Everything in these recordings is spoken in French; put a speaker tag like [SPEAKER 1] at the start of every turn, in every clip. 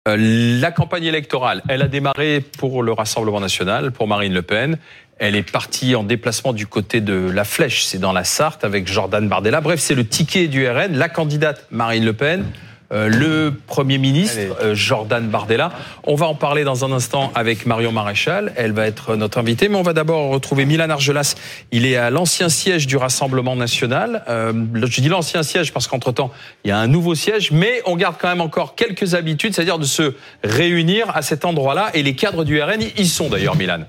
[SPEAKER 1] La campagne électorale, elle a démarré pour le Rassemblement national, pour Marine Le Pen. Elle est partie en déplacement du côté de La Flèche, c'est dans la Sarthe, avec Jordan Bardella. Bref, c'est le ticket du RN, la candidate Marine Le Pen, le Premier ministre Jordan Bardella. On va en parler dans un instant avec Marion Maréchal. Elle va être notre invitée, mais on va d'abord retrouver Milan Argelas. Il est à l'ancien siège du Rassemblement national. Je dis l'ancien siège parce qu'entre-temps, il y a un nouveau siège, mais on garde quand même encore quelques habitudes, c'est-à-dire de se réunir à cet endroit-là. Et les cadres du RN y sont d'ailleurs, Milan.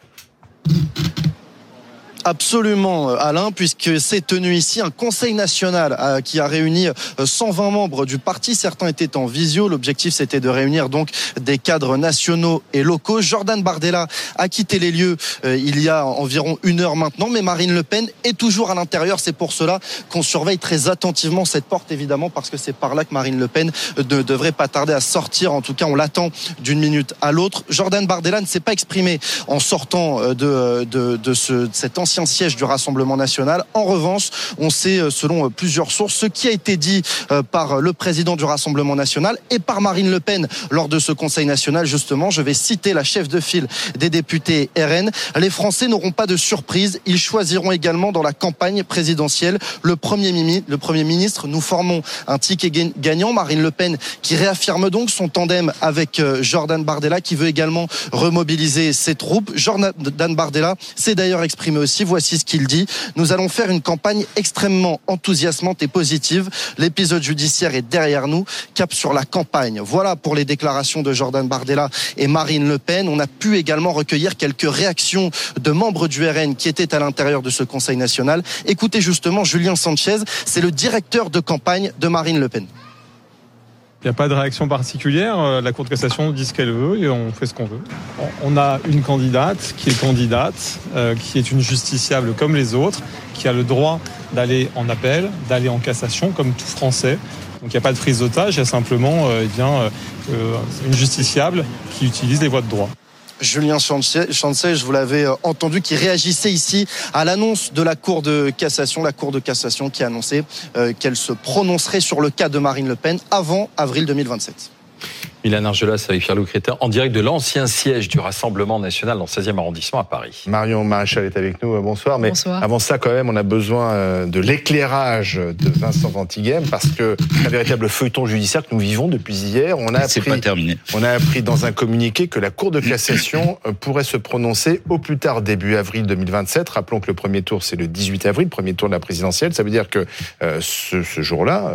[SPEAKER 2] Absolument, Alain, puisque s'est tenu ici un conseil national qui a réuni 120 membres du parti. Certains étaient en visio. L'objectif, c'était de réunir donc des cadres nationaux et locaux. Jordan Bardella a quitté les lieux il y a environ 1 heure maintenant, mais Marine Le Pen est toujours à l'intérieur. C'est pour cela qu'on surveille très attentivement cette porte, évidemment, parce que c'est par là que Marine Le Pen ne devrait pas tarder à sortir. En tout cas, on l'attend d'une minute à l'autre. Jordan Bardella ne s'est pas exprimé en sortant de cet ancien siège du Rassemblement national. En revanche, on sait, selon plusieurs sources, ce qui a été dit par le président du Rassemblement national et par Marine Le Pen lors de ce Conseil national. Justement, je vais citer la chef de file des députés RN. Les Français n'auront pas de surprise. Ils choisiront également dans la campagne présidentielle le Premier ministre. Nous formons un ticket gagnant. Marine Le Pen qui réaffirme donc son tandem avec Jordan Bardella, qui veut également remobiliser ses troupes. Jordan Bardella s'est d'ailleurs exprimé aussi. Voici ce qu'il dit. Nous allons faire une campagne extrêmement enthousiasmante et positive. L'épisode judiciaire est derrière nous. Cap sur la campagne. Voilà pour les déclarations de Jordan Bardella et Marine Le Pen. On a pu également recueillir quelques réactions de membres du RN qui étaient à l'intérieur de ce Conseil national. Écoutez justement Julien Sanchez, c'est le directeur de campagne de Marine Le Pen.
[SPEAKER 3] Il n'y a pas de réaction particulière. La Cour de cassation dit ce qu'elle veut et on fait ce qu'on veut. On a une candidate, qui est une justiciable comme les autres, qui a le droit d'aller en appel, d'aller en cassation, comme tout Français. Donc il n'y a pas de prise d'otage, il y a simplement une justiciable qui utilise les voies de droit.
[SPEAKER 2] Julien Sanchez, je vous l'avais entendu, qui réagissait ici à l'annonce de la Cour de cassation qui a annoncé qu'elle se prononcerait sur le cas de Marine Le Pen avant avril 2027.
[SPEAKER 1] Milan Argelas avec Pierre-Loup Crétin, en direct de l'ancien siège du Rassemblement national dans le 16e arrondissement à Paris.
[SPEAKER 4] Marion Maréchal est avec nous, bonsoir. Mais bonsoir. Avant ça, quand même, on a besoin de l'éclairage de Vincent Ventighem, parce que un véritable feuilleton judiciaire que nous vivons depuis hier.
[SPEAKER 5] C'est pas terminé.
[SPEAKER 4] On a appris dans un communiqué que la Cour de cassation pourrait se prononcer au plus tard début avril 2027. Rappelons que le premier tour, c'est le 18 avril, premier tour de la présidentielle. Ça veut dire que ce jour-là,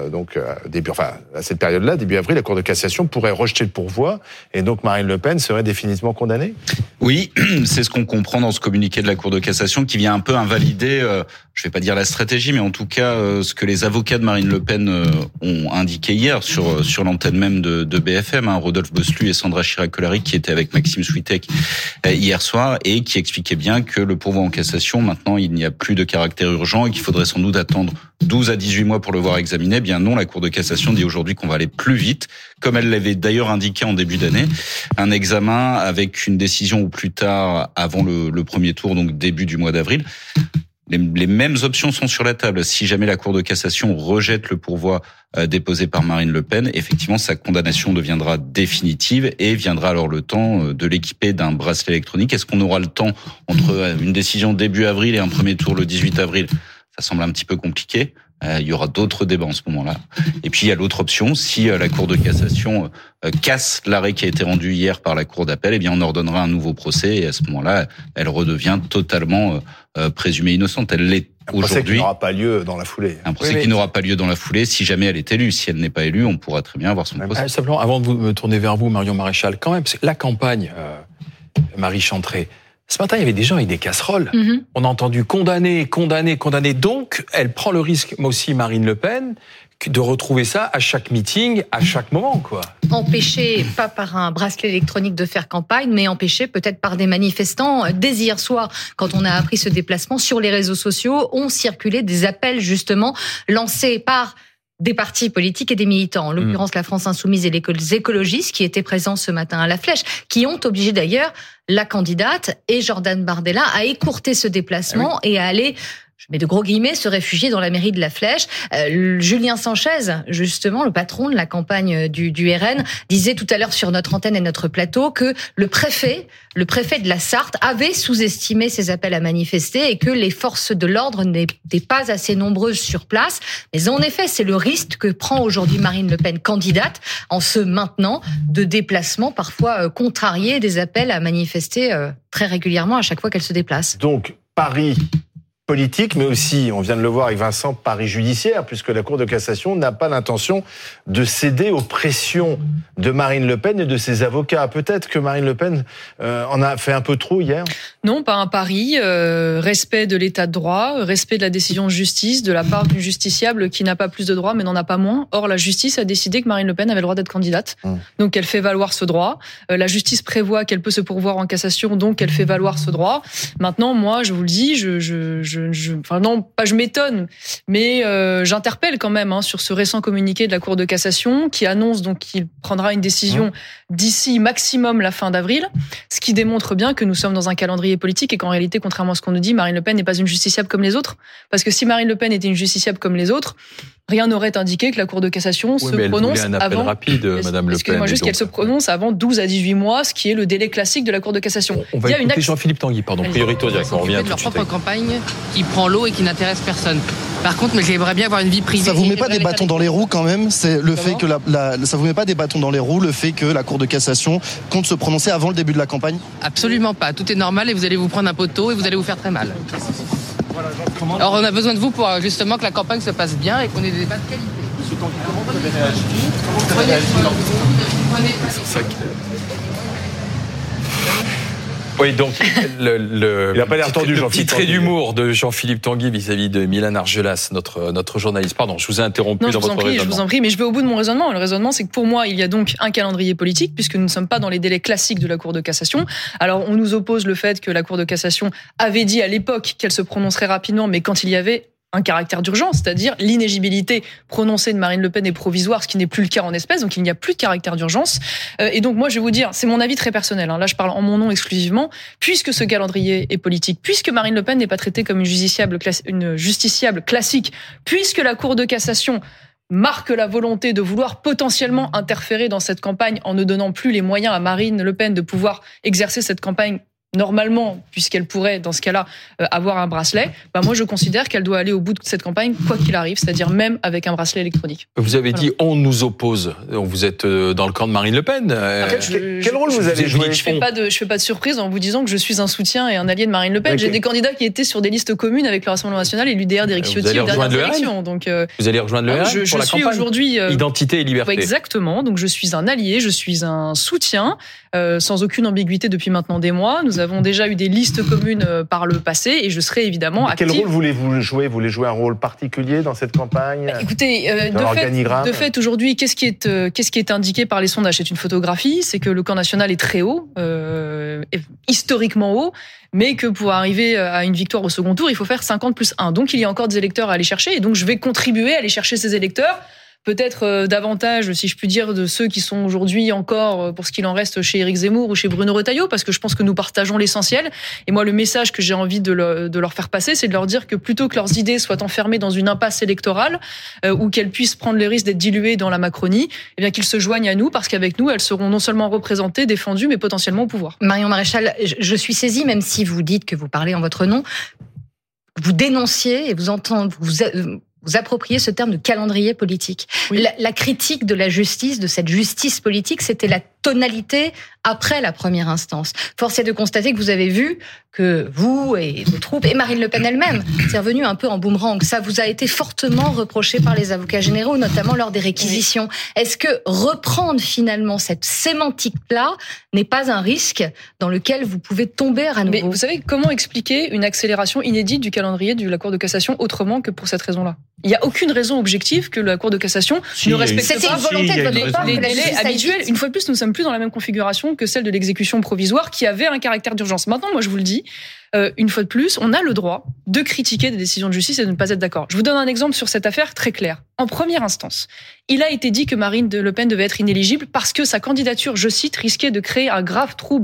[SPEAKER 4] à cette période-là, début avril, la Cour de cassation pourrait rejeter le pourvoi, et donc Marine Le Pen serait définitivement condamnée ?
[SPEAKER 5] Oui, c'est ce qu'on comprend dans ce communiqué de la Cour de cassation, qui vient un peu invalider, je vais pas dire la stratégie, mais en tout cas ce que les avocats de Marine Le Pen ont indiqué hier sur l'antenne même de BFM, Rodolphe Boslu et Sandra Chirac-Colary, qui étaient avec Maxime Switek hier soir, et qui expliquaient bien que le pourvoi en cassation, maintenant il n'y a plus de caractère urgent et qu'il faudrait sans doute attendre 12 à 18 mois pour le voir examiné. Eh bien non, la Cour de cassation dit aujourd'hui qu'on va aller plus vite, comme elle l'avait d'ailleurs indiqué en début d'année. Un examen avec une décision au plus tard avant le premier tour, donc début du mois d'avril. Les mêmes options sont sur la table. Si jamais la Cour de cassation rejette le pourvoi déposé par Marine Le Pen, effectivement, sa condamnation deviendra définitive et viendra alors le temps de l'équiper d'un bracelet électronique. Est-ce qu'on aura le temps entre une décision début avril et un premier tour le 18 avril ? Ça semble un petit peu compliqué. Il y aura d'autres débats en ce moment-là. Et puis il y a l'autre option, si la Cour de cassation casse l'arrêt qui a été rendu hier par la Cour d'appel, eh bien on ordonnera un nouveau procès, et à ce moment-là, elle redevient totalement présumée innocente. Elle l'est aujourd'hui. Un procès qui
[SPEAKER 4] n'aura pas lieu dans la foulée.
[SPEAKER 5] Un procès qui n'aura pas lieu dans la foulée si jamais elle est élue. Si elle n'est pas élue, on pourra très bien avoir son procès.
[SPEAKER 1] Simplement, avant de me tourner vers vous, Marion Maréchal, quand même, la campagne, Marie Chantré, ce matin, il y avait des gens avec des casseroles. Mm-hmm. On a entendu condamner. Donc, elle prend le risque, moi aussi, Marine Le Pen, de retrouver ça à chaque meeting, à chaque moment, quoi.
[SPEAKER 6] Empêcher, pas par un bracelet électronique de faire campagne, mais empêcher peut-être par des manifestants. Dès hier soir, quand on a appris ce déplacement, sur les réseaux sociaux, ont circulé des appels, justement, lancés par des partis politiques et des militants, en l'occurrence la France Insoumise et les écologistes qui étaient présents ce matin à La Flèche, qui ont obligé d'ailleurs la candidate et Jordan Bardella à écourter ce déplacement et à aller je mets de gros guillemets, se réfugier dans la mairie de la Flèche. Julien Sanchez, justement, le patron de la campagne du RN, disait tout à l'heure sur notre antenne et notre plateau que le préfet de la Sarthe avait sous-estimé ses appels à manifester et que les forces de l'ordre n'étaient pas assez nombreuses sur place. Mais en effet, c'est le risque que prend aujourd'hui Marine Le Pen, candidate, en se maintenant de déplacements parfois contrariés, des appels à manifester très régulièrement à chaque fois qu'elle se déplace.
[SPEAKER 4] Donc, Paris politique, mais aussi, on vient de le voir avec Vincent, Paris judiciaire, puisque la Cour de cassation n'a pas l'intention de céder aux pressions de Marine Le Pen et de ses avocats. Peut-être que Marine Le Pen en a fait un peu trop hier.
[SPEAKER 7] Non, pas un pari. Respect de l'état de droit, respect de la décision de justice de la part d'une justiciable qui n'a pas plus de droits mais n'en a pas moins. Or, la justice a décidé que Marine Le Pen avait le droit d'être candidate. Donc, elle fait valoir ce droit. La justice prévoit qu'elle peut se pourvoir en cassation, donc elle fait valoir ce droit. Maintenant, moi, je vous le dis, je m'étonne, mais j'interpelle quand même sur ce récent communiqué de la Cour de cassation qui annonce donc qu'il prendra une décision d'ici maximum la fin d'avril, ce qui démontre bien que nous sommes dans un calendrier politique et qu'en réalité, contrairement à ce qu'on nous dit, Marine Le Pen n'est pas une justiciable comme les autres. Parce que si Marine Le Pen était une justiciable comme les autres, rien n'aurait indiqué que la Cour de cassation se prononce
[SPEAKER 1] un appel
[SPEAKER 7] avant.
[SPEAKER 1] Rapide, Madame Le Pen.
[SPEAKER 7] Excusez-moi juste qu'elle se prononce avant 12 à 18 mois, ce qui est le délai classique de la Cour de cassation.
[SPEAKER 1] On va écouter Jean-Philippe Tanguy, priorité au direct. On revient
[SPEAKER 8] de leur propre campagne qui prend l'eau et qui n'intéresse personne. Par contre, mais j'aimerais bien avoir une vie privée.
[SPEAKER 2] Ça vous met pas des bâtons dans les roues quand même? C'est le fait que ça vous met pas des bâtons dans les roues, le fait que la Cour de cassation compte se prononcer avant le début de la campagne?
[SPEAKER 8] Absolument pas. Tout est normal et vous allez vous prendre un poteau et vous allez vous faire très mal. Alors on a besoin de vous pour justement que la campagne se passe bien et qu'on ait des débats de qualité.
[SPEAKER 4] Monsieur Tanguy, comment vous avez réagi?
[SPEAKER 1] Oui, donc
[SPEAKER 4] il n'a pas l'air tendu,
[SPEAKER 1] le
[SPEAKER 4] Jean-Philippe
[SPEAKER 1] petit trait
[SPEAKER 4] Tanguy.
[SPEAKER 1] d'humour de Jean-Philippe Tanguy vis-à-vis de Milan Argelas, notre journaliste. Pardon, je vous ai interrompu dans votre raisonnement.
[SPEAKER 7] Je vous en prie, mais je vais au bout de mon raisonnement. Le raisonnement, c'est que pour moi, il y a donc un calendrier politique, puisque nous ne sommes pas dans les délais classiques de la Cour de cassation. Alors, on nous oppose le fait que la Cour de cassation avait dit à l'époque qu'elle se prononcerait rapidement, mais quand il y avait un caractère d'urgence, c'est-à-dire l'inéligibilité prononcée de Marine Le Pen est provisoire, ce qui n'est plus le cas en espèces, donc il n'y a plus de caractère d'urgence. Et donc moi, je vais vous dire, c'est mon avis très personnel, là je parle en mon nom exclusivement, puisque ce calendrier est politique, puisque Marine Le Pen n'est pas traitée comme une justiciable classique, puisque la Cour de cassation marque la volonté de vouloir potentiellement interférer dans cette campagne en ne donnant plus les moyens à Marine Le Pen de pouvoir exercer cette campagne normalement, puisqu'elle pourrait, dans ce cas-là, avoir un bracelet, moi je considère qu'elle doit aller au bout de cette campagne, quoi qu'il arrive, c'est-à-dire même avec un bracelet électronique.
[SPEAKER 1] Vous avez dit on nous oppose. Vous êtes dans le camp de Marine Le Pen.
[SPEAKER 4] Quel rôle vous avez joué?
[SPEAKER 7] Je fais pas de surprise en vous disant que je suis un soutien et un allié de Marine Le Pen. J'ai des candidats qui étaient sur des listes communes avec le Rassemblement national et l'UDR d'Éric Ciotti aux dernières élections. Donc,
[SPEAKER 1] vous allez rejoindre le RN pour la campagne.
[SPEAKER 7] Aujourd'hui
[SPEAKER 1] Identité et liberté.
[SPEAKER 7] Exactement. Donc je suis un allié, je suis un soutien, sans aucune ambiguïté depuis maintenant des mois. Nous avons déjà eu des listes communes par le passé et je serai évidemment active.
[SPEAKER 4] Quel rôle voulez-vous jouer? Vous voulez jouer un rôle particulier dans cette campagne?
[SPEAKER 7] Écoutez, de fait, aujourd'hui, qu'est-ce qui est indiqué par les sondages? C'est une photographie, c'est que le camp national est très haut, historiquement haut, mais que pour arriver à une victoire au second tour, il faut faire 50 plus 1. Donc il y a encore des électeurs à aller chercher et donc je vais contribuer à aller chercher ces électeurs. Peut-être davantage, si je puis dire, de ceux qui sont aujourd'hui encore, pour ce qu'il en reste, chez Éric Zemmour ou chez Bruno Retailleau, parce que je pense que nous partageons l'essentiel. Et moi, le message que j'ai envie de leur faire passer, c'est de leur dire que plutôt que leurs idées soient enfermées dans une impasse électorale, ou qu'elles puissent prendre le risque d'être diluées dans la Macronie, eh bien qu'ils se joignent à nous, parce qu'avec nous, elles seront non seulement représentées, défendues, mais potentiellement au pouvoir.
[SPEAKER 6] Marion Maréchal, je suis saisie, même si vous dites que vous parlez en votre nom, vous dénonciez et vous appropriez ce terme de calendrier politique. Oui. La critique de la justice, de cette justice politique, c'était la tonalité après la première instance. Force est de constater que vous avez vu que vous et vos troupes, et Marine Le Pen elle-même, c'est revenu un peu en boomerang. Ça vous a été fortement reproché par les avocats généraux, notamment lors des réquisitions. Oui. Est-ce que reprendre finalement cette sémantique-là n'est pas un risque dans lequel vous pouvez tomber à nouveau?
[SPEAKER 7] Mais vous savez, comment expliquer une accélération inédite du calendrier de la Cour de cassation autrement que pour cette raison-là? Il n'y a aucune raison objective que la Cour de cassation ne respecte pas.
[SPEAKER 6] C'était une volonté de votre part.
[SPEAKER 7] Les délais habituels. Une fois de plus, nous ne sommes plus dans la même configuration que celle de l'exécution provisoire qui avait un caractère d'urgence. Maintenant, moi, je vous le dis, une fois de plus, on a le droit de critiquer des décisions de justice et de ne pas être d'accord. Je vous donne un exemple sur cette affaire très clair. En première instance, il a été dit que Marine Le Pen devait être inéligible parce que sa candidature, je cite, risquait de créer un grave trouble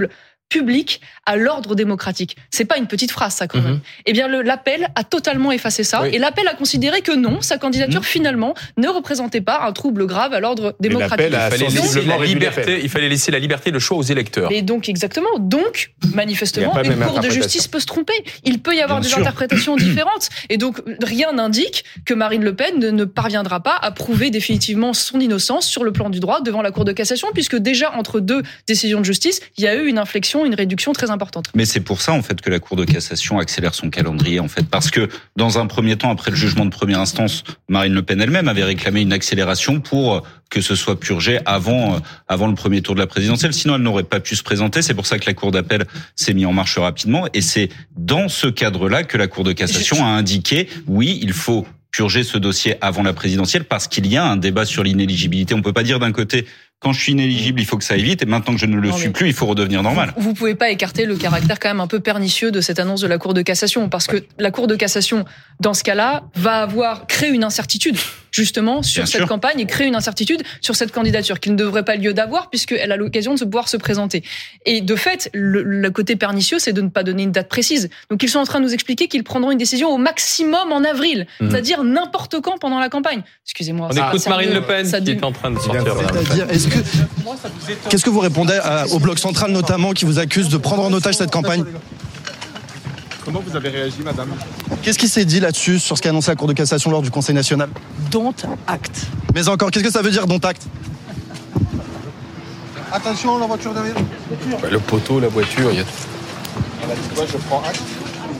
[SPEAKER 7] public à l'ordre démocratique. C'est pas une petite phrase, ça, quand même. Eh bien, l'appel a totalement effacé ça. Oui. Et l'appel a considéré que non, sa candidature, finalement, ne représentait pas un trouble grave à l'ordre démocratique.
[SPEAKER 1] Il fallait laisser la liberté, le choix aux électeurs.
[SPEAKER 7] Et donc, exactement. Donc, manifestement, une cour de justice peut se tromper. Il peut y avoir des interprétations différentes. Et donc, rien n'indique que Marine Le Pen ne parviendra pas à prouver définitivement son innocence sur le plan du droit devant la Cour de cassation, puisque déjà, entre deux décisions de justice, il y a eu une inflexion, une réduction très importante.
[SPEAKER 5] Mais c'est pour ça, en fait, que la Cour de cassation accélère son calendrier, en fait. Parce que, dans un premier temps, après le jugement de première instance, Marine Le Pen elle-même avait réclamé une accélération pour que ce soit purgé avant le premier tour de la présidentielle. Sinon, elle n'aurait pas pu se présenter. C'est pour ça que la Cour d'appel s'est mise en marche rapidement. Et c'est dans ce cadre-là que la Cour de cassation a indiqué, oui, il faut purger ce dossier avant la présidentielle parce qu'il y a un débat sur l'inéligibilité. On peut pas dire d'un côté, quand je suis inéligible, il faut que ça aille vite, et maintenant que je ne le suis plus, il faut redevenir normal.
[SPEAKER 7] Vous pouvez pas écarter le caractère quand même un peu pernicieux de cette annonce de la Cour de cassation, parce que la Cour de cassation, dans ce cas-là, va créer une incertitude, justement, sur cette campagne, et créer une incertitude sur cette candidature, qu'il ne devrait pas lieu d'avoir, puisqu'elle a l'occasion de pouvoir se présenter. Et de fait, le côté pernicieux, c'est de ne pas donner une date précise. Donc ils sont en train de nous expliquer qu'ils prendront une décision au maximum en avril, c'est-à-dire n'importe quand pendant la campagne. Excusez-moi.
[SPEAKER 1] On écoute Marine Le Pen qui est en train de sortir.
[SPEAKER 2] Qu'est-ce que vous répondez au Bloc central notamment qui vous accuse de prendre en otage cette campagne ?
[SPEAKER 3] Comment vous avez réagi, madame ?
[SPEAKER 2] Qu'est-ce qui s'est dit là-dessus sur ce qu'a annoncé la Cour de cassation lors du Conseil national ?
[SPEAKER 9] Don't act.
[SPEAKER 2] Mais encore, qu'est-ce que ça veut dire don't act ? Attention, la voiture derrière.
[SPEAKER 1] Le poteau, la voiture, il y a...
[SPEAKER 2] Elle a dit quoi ? Je prends acte.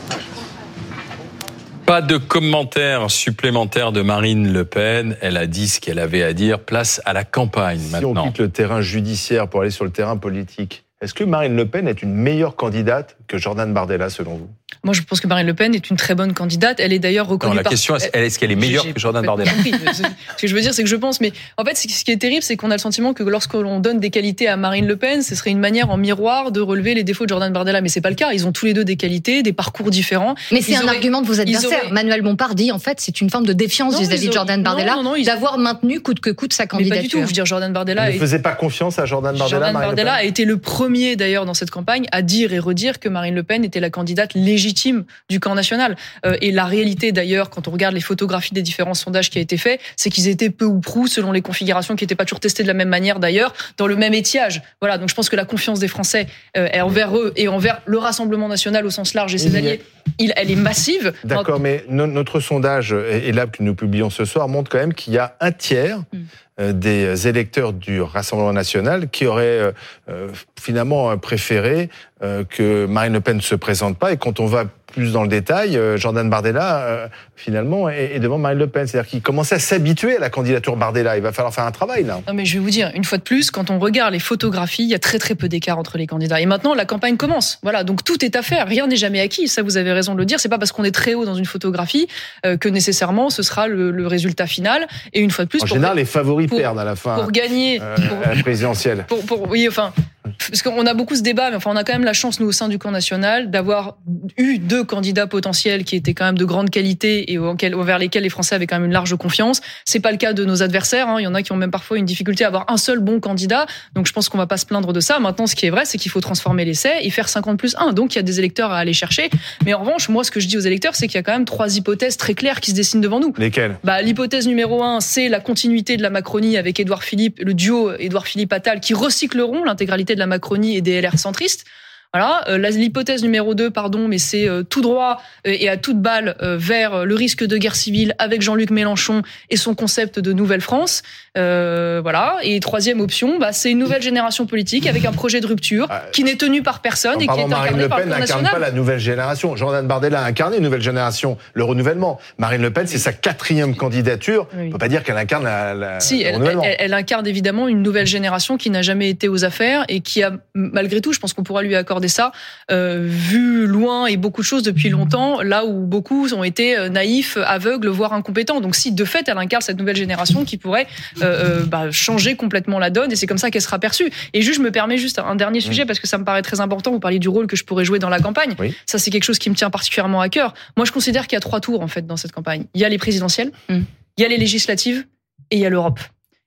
[SPEAKER 1] Pas de commentaires supplémentaires de Marine Le Pen. Elle a dit ce qu'elle avait à dire. Place à la campagne maintenant.
[SPEAKER 4] Si on quitte le terrain judiciaire pour aller sur le terrain politique, est-ce que Marine Le Pen est une meilleure candidate que Jordan Bardella, selon vous ?
[SPEAKER 7] Moi, je pense que Marine Le Pen est une très bonne candidate. Elle est d'ailleurs reconnue
[SPEAKER 1] par... La question, est-ce qu'elle est meilleure que Jordan Bardella ?
[SPEAKER 7] Ce que je veux dire, c'est que je pense... Mais en fait, ce qui est terrible, c'est qu'on a le sentiment que lorsque l'on donne des qualités à Marine Le Pen, ce serait une manière en miroir de relever les défauts de Jordan Bardella. Mais c'est pas le cas. Ils ont tous les deux des qualités, des parcours différents.
[SPEAKER 6] Mais c'est un argument de vos adversaires. Manuel Bompard dit, en fait, c'est une forme de défiance vis-à-vis de Jordan Bardella d'avoir maintenu coûte que coûte sa candidature.
[SPEAKER 7] Mais pas du tout. Je veux dire, Jordan Bardella...
[SPEAKER 4] Vous ne faisiez pas confiance à Jordan Bardella,
[SPEAKER 7] Jordan Bardella a été le premier, d'ailleurs, dans cette campagne, à dire et redire que Marine Le Pen était la candidate légitime du camp national. Et la réalité, d'ailleurs, quand on regarde les photographies des différents sondages qui a été fait, c'est qu'ils étaient peu ou prou, selon les configurations qui n'étaient pas toujours testées de la même manière, d'ailleurs, dans le même étiage. Voilà. Donc je pense que la confiance des Français est envers eux et envers le Rassemblement national au sens large et ses alliés, elle est massive.
[SPEAKER 4] D'accord, mais notre sondage, et là que nous publions ce soir, montre quand même qu'il y a un tiers des électeurs du Rassemblement national qui auraient finalement préféré que Marine Le Pen ne se présente pas. Et quand on va plus dans le détail, Jordan Bardella, finalement, est devant Marine Le Pen. C'est-à-dire qu'il commençait à s'habituer à la candidature Bardella. Il va falloir faire un travail, là.
[SPEAKER 7] Non, mais je vais vous dire, une fois de plus, quand on regarde les photographies, il y a très très peu d'écart entre les candidats. Et maintenant, la campagne commence. Voilà, donc tout est à faire. Rien n'est jamais acquis. Ça, vous avez raison de le dire. C'est pas parce qu'on est très haut dans une photographie que nécessairement ce sera le résultat final. Et une fois de plus,
[SPEAKER 4] en général, les favoris perdent à la fin.
[SPEAKER 7] Pour gagner,
[SPEAKER 4] à la présidentielle.
[SPEAKER 7] Oui, enfin. Parce qu'on a beaucoup ce débat, mais enfin, on a quand même la chance, nous, au sein du camp national, d'avoir eu 2 candidats potentiels qui étaient quand même de grande qualité et envers lesquels les Français avaient quand même une large confiance. C'est pas le cas de nos adversaires. Il y en a qui ont même parfois une difficulté à avoir un seul bon candidat. Donc, je pense qu'on va pas se plaindre de ça. Maintenant, ce qui est vrai, c'est qu'il faut transformer l'essai et faire 50+1. Donc, il y a des électeurs à aller chercher. Mais en revanche, moi, ce que je dis aux électeurs, c'est qu'il y a quand même 3 hypothèses très claires qui se dessinent devant nous.
[SPEAKER 4] Lesquelles ?
[SPEAKER 7] L'hypothèse numéro 1, c'est la continuité de la Macronie avec Édouard Philippe, le duo Édouard Philippe-Attal, qui recycleront l'intégralité de la Macronie et des LR centristes. Voilà, l'hypothèse numéro 2, mais c'est tout droit et à toute balle vers le risque de guerre civile avec Jean-Luc Mélenchon et son concept de Nouvelle France. Voilà. Et 3e option, c'est une nouvelle génération politique avec un projet de rupture qui n'est tenu par personne et qui est incarné par le Front National. Marine Le Pen
[SPEAKER 4] n'incarne pas la nouvelle génération. Jordan Bardella a incarné une nouvelle génération, le renouvellement. Marine Le Pen, c'est sa 4e candidature. Oui. On ne peut pas dire qu'elle incarne le renouvellement.
[SPEAKER 7] Elle incarne évidemment une nouvelle génération qui n'a jamais été aux affaires et qui a, malgré tout, je pense qu'on pourra lui accorder ça, vu loin et beaucoup de choses depuis longtemps, là où beaucoup ont été naïfs, aveugles, voire incompétents. Donc si de fait elle incarne cette nouvelle génération qui pourrait changer complètement la donne, et c'est comme ça qu'elle sera perçue. Et je me permets juste un dernier sujet parce que ça me paraît très important. Vous parliez du rôle que je pourrais jouer dans la campagne. Oui. Ça, c'est quelque chose qui me tient particulièrement à cœur. Moi, je considère qu'il y a 3 tours en fait dans cette campagne. Il y a les présidentielles, il y a les législatives et il y a l'Europe.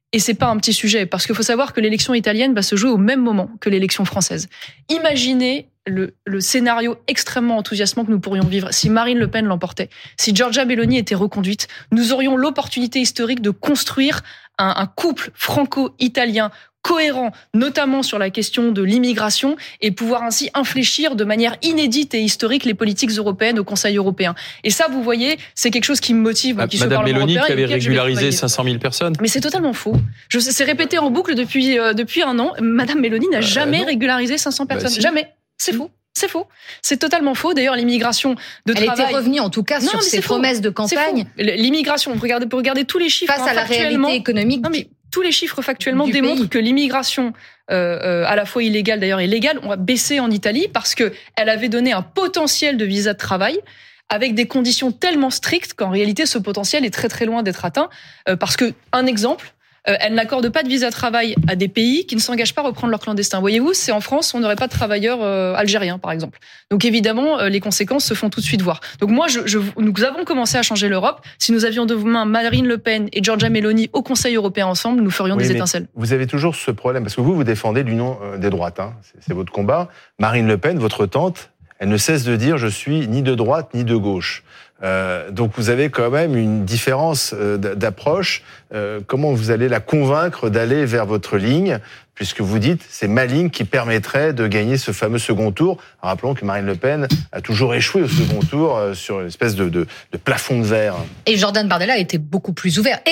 [SPEAKER 7] Et c'est pas un petit sujet, parce qu'il faut savoir que l'élection italienne va se jouer au même moment que l'élection française. Imaginez le scénario extrêmement enthousiasmant que nous pourrions vivre si Marine Le Pen l'emportait. Si Giorgia Meloni était reconduite, nous aurions l'opportunité historique de construire un couple franco-italien cohérent, notamment sur la question de l'immigration, et pouvoir ainsi infléchir de manière inédite et historique les politiques européennes au Conseil européen. Et ça, vous voyez, c'est quelque chose qui me motive.
[SPEAKER 1] Madame Meloni qui avait régularisé 500 000 personnes.
[SPEAKER 7] Mais c'est totalement faux. C'est répété en boucle depuis un an. Madame Meloni n'a jamais régularisé 500 personnes.
[SPEAKER 1] Si.
[SPEAKER 7] Jamais. C'est faux. C'est faux. C'est totalement faux. D'ailleurs, l'immigration de travail...
[SPEAKER 6] Elle était revenue, en tout cas, sur ses promesses de campagne.
[SPEAKER 7] L'immigration, vous regardez tous les chiffres.
[SPEAKER 6] Face à la réalité économique.
[SPEAKER 7] Non, mais tous les chiffres factuellement démontrent que l'immigration, à la fois illégale d'ailleurs et légale, on a baissé en Italie parce que elle avait donné un potentiel de visa de travail avec des conditions tellement strictes qu'en réalité, ce potentiel est très très loin d'être atteint. Parce que, un exemple... elle n'accorde pas de visa de travail à des pays qui ne s'engagent pas à reprendre leurs clandestins. Voyez-vous, c'est en France, on n'aurait pas de travailleurs algériens, par exemple. Donc évidemment, les conséquences se font tout de suite voir. Donc moi, nous avons commencé à changer l'Europe. Si nous avions demain Marine Le Pen et Giorgia Meloni au Conseil européen ensemble, nous ferions des étincelles. Vous
[SPEAKER 4] avez toujours ce problème, parce que vous défendez l'union des droites. Hein. C'est votre combat. Marine Le Pen, votre tante, elle ne cesse de dire « je suis ni de droite ni de gauche ». Donc vous avez quand même une différence d'approche. Comment vous allez la convaincre d'aller vers votre ligne, puisque vous dites c'est ma ligne qui permettrait de gagner ce fameux second tour. Rappelons que Marine LePen a toujours échoué au second tour sur une espèce de plafond de verre.
[SPEAKER 6] Et Jordan Bardella était beaucoup plus ouvert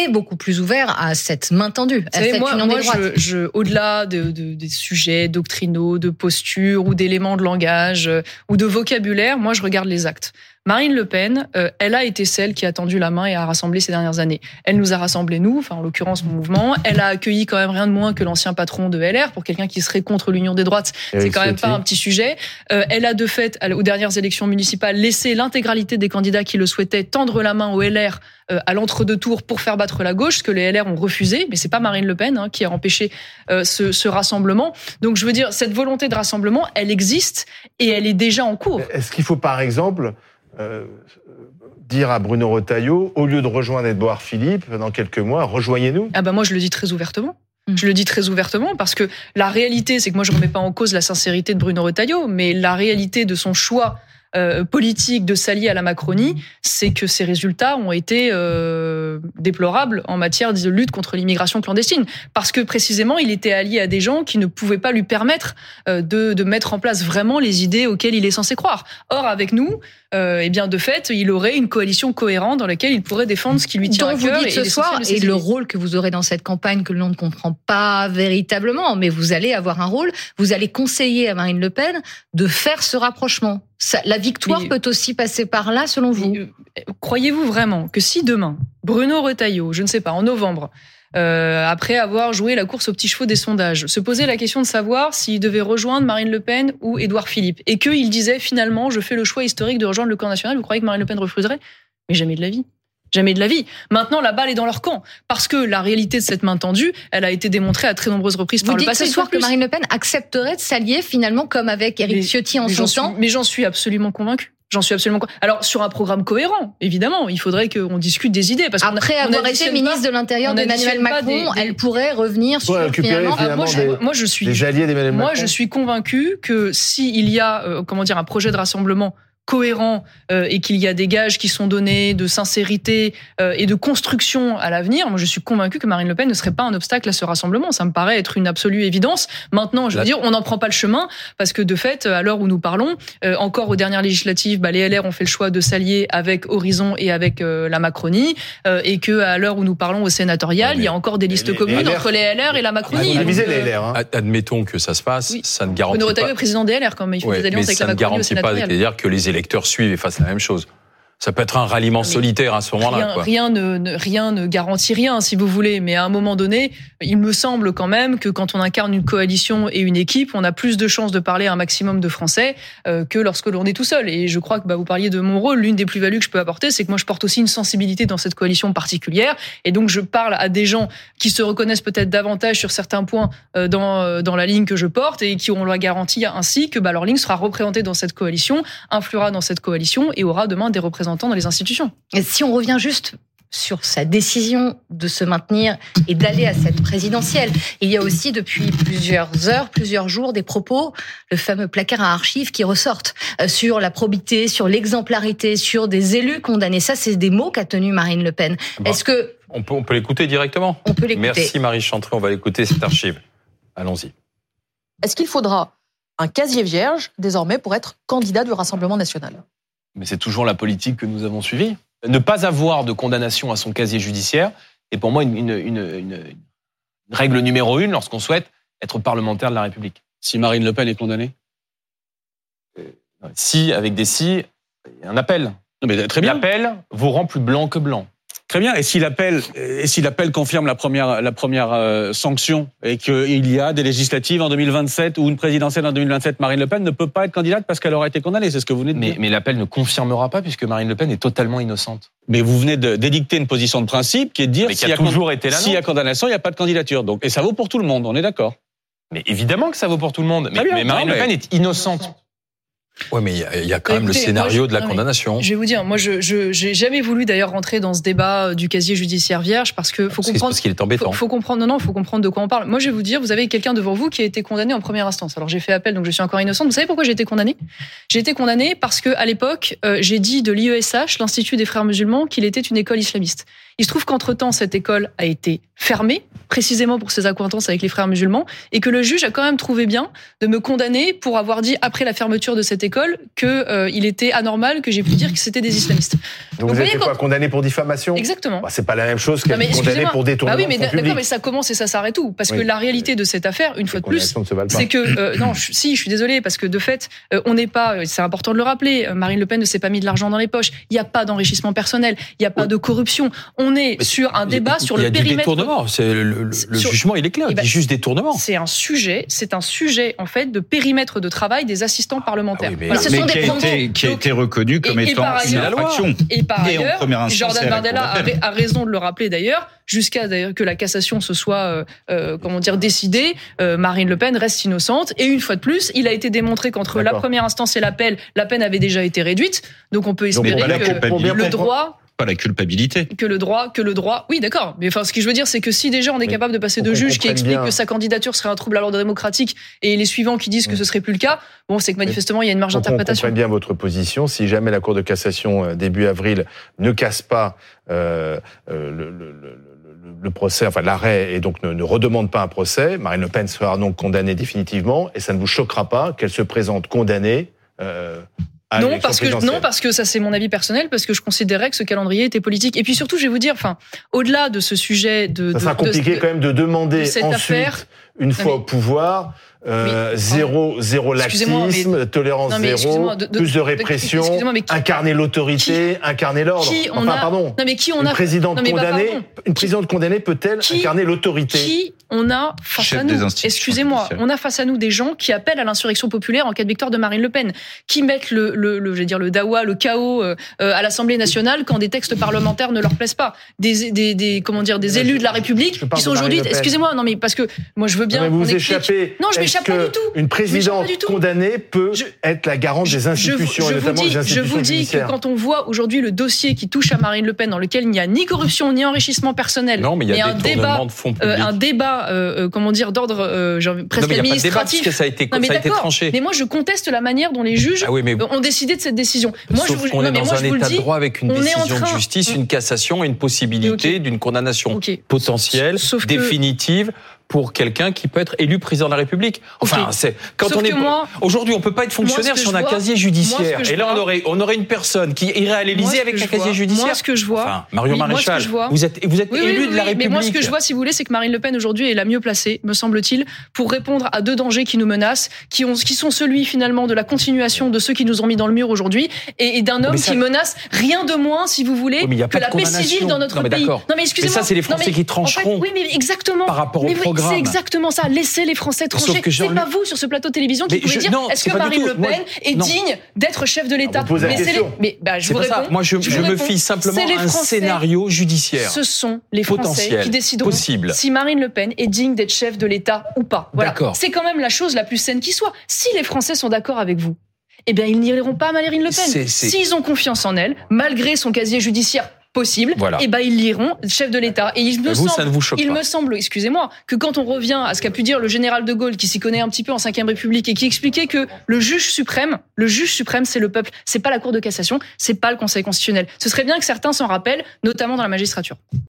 [SPEAKER 6] à cette main tendue, à cette union des droites.
[SPEAKER 7] Au-delà des sujets doctrinaux, de postures ou d'éléments de langage ou de vocabulaire, moi je regarde les actes. Marine Le Pen, elle a été celle qui a tendu la main et a rassemblé ces dernières années. Elle nous a rassemblés, nous, enfin en l'occurrence mon mouvement. Elle a accueilli quand même rien de moins que l'ancien patron de LR, pour quelqu'un qui serait contre l'union des droites. C'est quand même pas un petit sujet. Elle a de fait, aux dernières élections municipales, laissé l'intégralité des candidats qui le souhaitaient tendre la main au LR à l'entre-deux tours pour faire battre la gauche, ce que les LR ont refusé. Mais c'est pas Marine Le Pen qui a empêché ce rassemblement. Donc je veux dire, cette volonté de rassemblement, elle existe et elle est déjà en cours.
[SPEAKER 4] Est-ce qu'il faut par exemple dire à Bruno Retailleau, au lieu de rejoindre Édouard Philippe dans quelques mois, rejoignez-nous?
[SPEAKER 7] Moi je le dis très ouvertement. Je le dis très ouvertement parce que la réalité, c'est que moi je remets pas en cause la sincérité de Bruno Retailleau, mais la réalité de son choix politique de s'allier à la Macronie, c'est que ses résultats ont été déplorables en matière de lutte contre l'immigration clandestine. Parce que précisément, il était allié à des gens qui ne pouvaient pas lui permettre de mettre en place vraiment les idées auxquelles il est censé croire. Or, avec nous, de fait, il aurait une coalition cohérente dans laquelle il pourrait défendre ce qui lui tient à cœur.
[SPEAKER 6] Vous dites ce soir, et le rôle que vous aurez dans cette campagne que l'on ne comprend pas véritablement, mais vous allez avoir un rôle, vous allez conseiller à Marine Le Pen de faire ce rapprochement. La victoire peut aussi passer par là, selon vous?
[SPEAKER 7] Croyez-vous vraiment que si demain, Bruno Retailleau, je ne sais pas, en novembre, après avoir joué la course aux petits chevaux des sondages, se posait la question de savoir s'il devait rejoindre Marine Le Pen ou Édouard Philippe, et qu'il disait finalement, je fais le choix historique de rejoindre le camp national, vous croyez que Marine Le Pen refuserait? Mais jamais de la vie. Jamais de la vie. Maintenant, la balle est dans leur camp. Parce que la réalité de cette main tendue, elle a été démontrée à très nombreuses reprises par le passé.
[SPEAKER 6] Vous dites ce soir que Marine Le Pen accepterait de s'allier finalement comme avec Éric Ciotti en son temps?
[SPEAKER 7] Mais j'en suis absolument convaincue. Alors, sur un programme cohérent, évidemment, il faudrait qu'on discute des idées. Parce
[SPEAKER 6] après avoir été ministre de l'Intérieur d'Emmanuel Macron, elle pourrait revenir sur finalement...
[SPEAKER 7] Moi, je suis convaincu que s'il y a, un projet de rassemblement cohérent et qu'il y a des gages qui sont donnés de sincérité et de construction à l'avenir, moi je suis convaincu que Marine Le Pen ne serait pas un obstacle à ce rassemblement. Ça me paraît être une absolue évidence. Maintenant, je veux dire, on n'en prend pas le chemin parce que de fait, à l'heure où nous parlons, encore aux dernières législatives, les LR ont fait le choix de s'allier avec Horizon et avec la Macronie et que à l'heure où nous parlons au sénatorial, il y a encore des listes communes entre les LR et la Macronie.
[SPEAKER 1] Admettons que ça se passe, ça ne garantit pas.
[SPEAKER 7] Bruno Retailleau est président des LR quand même. Il faut des alliances avec la Macronie au sénatorial.
[SPEAKER 1] C'est-à-dire que les électeurs suivent et fassent la même chose. Ça peut être un ralliement solitaire à ce moment-là.
[SPEAKER 7] Rien ne garantit rien, si vous voulez. Mais à un moment donné, il me semble quand même que quand on incarne une coalition et une équipe, on a plus de chances de parler à un maximum de Français que lorsque l'on est tout seul. Et je crois que vous parliez de mon rôle. L'une des plus-values que je peux apporter, c'est que moi, je porte aussi une sensibilité dans cette coalition particulière. Et donc, je parle à des gens qui se reconnaissent peut-être davantage sur certains points dans la ligne que je porte et qui ont la garantie ainsi que leur ligne sera représentée dans cette coalition, influera dans cette coalition et aura demain des représentants dans les institutions.
[SPEAKER 6] Et si on revient juste sur sa décision de se maintenir et d'aller à cette présidentielle. Il y a aussi depuis plusieurs heures, plusieurs jours, des propos, le fameux placard à archives qui ressortent sur la probité, sur l'exemplarité, sur des élus condamnés. Ça, c'est des mots qu'a tenu Marine Le Pen. Est-ce que...
[SPEAKER 1] On peut l'écouter directement.
[SPEAKER 6] On peut l'écouter.
[SPEAKER 1] Merci Marie Chantrey, on va l'écouter cette archive. Allons-y.
[SPEAKER 9] Est-ce qu'il faudra un casier vierge désormais pour être candidat du Rassemblement national ?
[SPEAKER 10] Mais c'est toujours la politique que nous avons suivie. Ne pas avoir de condamnation à son casier judiciaire est pour moi une règle numéro 1 lorsqu'on souhaite être parlementaire de la République.
[SPEAKER 11] Si Marine Le Pen est condamnée ?
[SPEAKER 10] Si, avec des si, il y a un appel.
[SPEAKER 11] Non mais très bien.
[SPEAKER 10] L'appel vous rend plus blanc que blanc.
[SPEAKER 11] Très bien. Et si l'appel confirme la première sanction et qu'il y a des législatives en 2027 ou une présidentielle en 2027, Marine Le Pen ne peut pas être candidate parce qu'elle aura été condamnée. C'est ce que vous venez de dire.
[SPEAKER 10] Mais l'appel ne confirmera pas puisque Marine Le Pen est totalement innocente.
[SPEAKER 11] Mais vous venez d'édicter une position de principe qui est de dire s'il y a condamnation, il n'y a pas de candidature. Donc, et ça vaut pour tout le monde. On est d'accord.
[SPEAKER 10] Mais évidemment que ça vaut pour tout le monde. Mais Marine Le Pen est innocente.
[SPEAKER 1] Oui, mais il y a quand même le scénario de la condamnation.
[SPEAKER 7] Je vais vous dire, moi, j'ai jamais voulu d'ailleurs rentrer dans ce débat du casier judiciaire vierge parce que faut comprendre.
[SPEAKER 1] Parce qu'il est embêtant.
[SPEAKER 7] Faut comprendre, faut comprendre de quoi on parle. Moi, je vais vous dire, vous avez quelqu'un devant vous qui a été condamné en première instance. Alors, j'ai fait appel, donc je suis encore innocente. Vous savez pourquoi j'ai été condamnée ? J'ai été condamnée parce que, à l'époque, j'ai dit de l'IESH, l'Institut des Frères Musulmans, qu'il était une école islamiste. Il se trouve qu'entre-temps, cette école a été fermée, précisément pour ses accointances avec les frères musulmans, et que le juge a quand même trouvé bien de me condamner pour avoir dit, après la fermeture de cette école, qu'il était anormal que j'ai pu dire que c'était des islamistes.
[SPEAKER 4] Donc vous êtes condamné pour diffamation ?
[SPEAKER 7] Exactement.
[SPEAKER 4] C'est pas la même chose qu'être condamné pour détournement de fonds publics.
[SPEAKER 7] D'accord, mais ça commence et ça s'arrête où ? Parce que la réalité de cette affaire, une fois de plus, c'est que je suis désolée, parce que de fait, on n'est pas, c'est important de le rappeler, Marine Le Pen ne s'est pas mis de l'argent dans les poches. Il n'y a pas d'enrichissement personnel, il n'y a pas de corruption. On est sur un débat sur le périmètre.
[SPEAKER 1] Il y a du détournement. Le jugement, il est clair. Il dit juste détournement.
[SPEAKER 7] C'est un sujet en fait de périmètre de travail des assistants parlementaires.
[SPEAKER 5] Qui a été reconnu comme étant une infraction.
[SPEAKER 7] Et par ailleurs, Jordan Bardella a raison de le rappeler d'ailleurs, jusqu'à d'ailleurs que la cassation se soit décidée, Marine Le Pen reste innocente. Et une fois de plus, il a été démontré qu'entre la première instance et l'appel, la peine avait déjà été réduite. Donc on peut espérer que le droit...
[SPEAKER 5] Pas la culpabilité.
[SPEAKER 7] Que le droit. Oui, d'accord. Mais enfin, ce que je veux dire, c'est que si déjà on est capable de passer de juges qui expliquent que sa candidature serait un trouble à l'ordre démocratique et les suivants qui disent que ce serait plus le cas, bon, c'est que manifestement, il y a une marge d'interprétation.
[SPEAKER 4] On comprend bien votre position. Si jamais la Cour de cassation, début avril, ne casse pas le procès, enfin l'arrêt, et donc ne redemande pas un procès, Marine Le Pen sera donc condamnée définitivement, et ça ne vous choquera pas qu'elle se présente condamnée
[SPEAKER 7] Non, parce que ça c'est mon avis personnel, parce que je considérais que ce calendrier était politique. Et puis surtout, je vais vous dire, au-delà de ce sujet
[SPEAKER 4] ça sera compliqué quand même de demander ensuite,
[SPEAKER 7] affaire,
[SPEAKER 4] une fois au pouvoir, zéro laxisme, tolérance zéro, plus de répression, incarner l'autorité, incarner l'ordre. Une présidente condamnée peut-elle incarner l'autorité ?
[SPEAKER 7] Qui on a face à nous ? Excusez-moi, on a face à nous des gens qui appellent à l'insurrection populaire en cas de victoire de Marine Le Pen, qui mettent le dawa, le chaos à l'Assemblée nationale quand des textes parlementaires ne leur plaisent pas. Des élus de la République qui sont aujourd'hui. Excusez-moi, non mais parce que moi je veux bien.
[SPEAKER 4] Vous échappez.
[SPEAKER 7] Non, je m'échappe pas du tout.
[SPEAKER 4] Une présidente condamnée peut être la garante des institutions, notamment des institutions judiciaires.
[SPEAKER 7] Je vous dis que quand on voit aujourd'hui le dossier qui touche à Marine Le Pen, dans lequel il n'y a ni corruption ni enrichissement personnel,
[SPEAKER 1] non, mais il y a
[SPEAKER 7] un débat d'ordre presque administratif.
[SPEAKER 1] Il n'y a pas de débat puisque ça a été tranché.
[SPEAKER 7] Mais moi, je conteste la manière dont les juges ont décidé de cette décision.
[SPEAKER 1] Sauf qu'on est dans un état de droit avec une décision de justice, une cassation et une possibilité d'une condamnation potentielle, définitive, pour quelqu'un qui peut être élu président de la République. Enfin, aujourd'hui, on peut pas être fonctionnaire si on a un casier judiciaire. Et là, on aurait une personne qui irait à l'Élysée avec un casier judiciaire.
[SPEAKER 7] Moi, ce que je vois,
[SPEAKER 1] Marion Maréchal, vous êtes élu de la République.
[SPEAKER 7] Mais moi, ce que je vois, si vous voulez, c'est que Marine Le Pen aujourd'hui est la mieux placée, me semble-t-il, pour répondre à deux dangers qui nous menacent, qui sont celui finalement de la continuation de ceux qui nous ont mis dans le mur aujourd'hui, et d'un homme qui menace rien de moins, si vous voulez, que la paix civile dans notre pays.
[SPEAKER 1] Non, mais excusez-moi. Mais ça, c'est les Français qui trancheront.
[SPEAKER 7] Oui, mais exactement.
[SPEAKER 1] Par rapport au programme.
[SPEAKER 7] C'est exactement ça. Laissez les Français trancher. C'est pas vous sur ce plateau de télévision qui pouvez dire est-ce que Marine Le Pen est digne d'être chef de l'État ?
[SPEAKER 4] Vous posez la question.
[SPEAKER 7] Je vous réponds.
[SPEAKER 1] Moi, je me fie simplement à un scénario judiciaire.
[SPEAKER 7] Ce sont les Français qui décideront si Marine Le Pen est digne d'être chef de l'État ou pas. Voilà. C'est quand même la chose la plus saine qui soit. Si les Français sont d'accord avec vous, eh bien, ils n'iront pas à Marine Le Pen. S'ils ont confiance en elle, malgré son casier judiciaire possible,
[SPEAKER 1] Voilà.
[SPEAKER 7] et ben ils liront chef de l'État. Et il me
[SPEAKER 1] Vous,
[SPEAKER 7] semble,
[SPEAKER 1] ça ne vous choque
[SPEAKER 7] il
[SPEAKER 1] pas.
[SPEAKER 7] me semble, excusez-moi, que quand on revient à ce qu'a pu dire le général de Gaulle, qui s'y connaît un petit peu en Ve République et qui expliquait que le juge suprême, c'est le peuple, c'est pas la Cour de cassation, c'est pas le Conseil constitutionnel. Ce serait bien que certains s'en rappellent, notamment dans la magistrature.